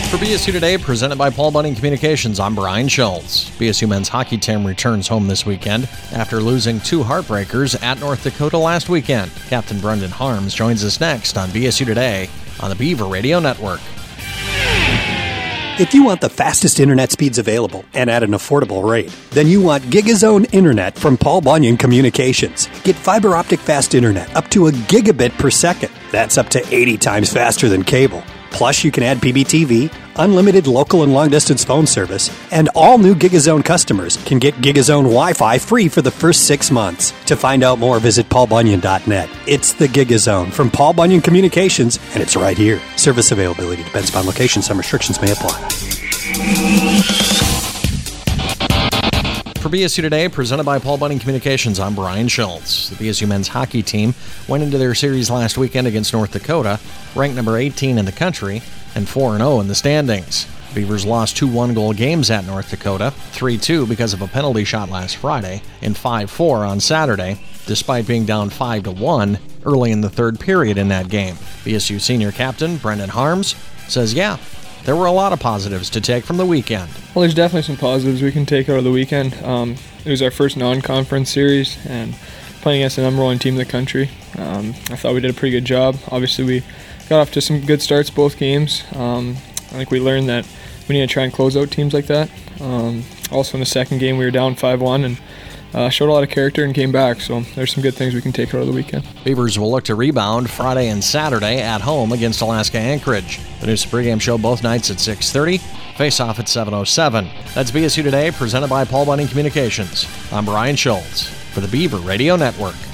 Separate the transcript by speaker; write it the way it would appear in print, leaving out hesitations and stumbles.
Speaker 1: For BSU Today, presented by Paul Bunyan Communications, I'm Brian Schultz. BSU men's hockey team returns home this weekend after losing 2 heartbreakers at North Dakota last weekend. Captain Brendan Harms joins us next on BSU Today on the Beaver Radio Network.
Speaker 2: If you want the fastest internet speeds available and at an affordable rate, then you want GigaZone Internet from Paul Bunyan Communications. Get fiber optic fast internet up to a gigabit per second. That's up to 80 times faster than cable. Plus, you can add PBTV, unlimited local and long-distance phone service, and all new GigaZone customers can get GigaZone Wi-Fi free for the first 6 months. To find out more, visit paulbunyan.net. It's the GigaZone from Paul Bunyan Communications, and it's right here. Service availability depends upon location. Some restrictions may apply.
Speaker 1: For BSU Today, presented by Paul Bunyan Communications, I'm Brian Schultz. The BSU men's hockey team went into their series last weekend against North Dakota, ranked number 18 in the country and 4-0 in the standings. Beavers lost 2 one-goal games at North Dakota, 3-2 because of a penalty shot last Friday, and 5-4 on Saturday, despite being down 5-1 early in the third period in that game. BSU senior captain Brendan Harms says, there were a lot of positives to take from the weekend.
Speaker 3: Well, there's definitely some positives we can take out of the weekend. It was our first non-conference series, and playing against the number 1 team in the country. I thought we did a pretty good job. Obviously, we got off to some good starts both games. I think we learned that we need to try and close out teams like that. Also, in the second game, we were down 5-1, and showed a lot of character and came back, so there's some good things we can take out of the weekend.
Speaker 1: Beavers will look to rebound Friday and Saturday at home against Alaska Anchorage. The new pregame show both nights at 6:30, face-off at 7:07. That's BSU Today, presented by Paul Bunyan Communications. I'm Brian Schultz for the Beaver Radio Network.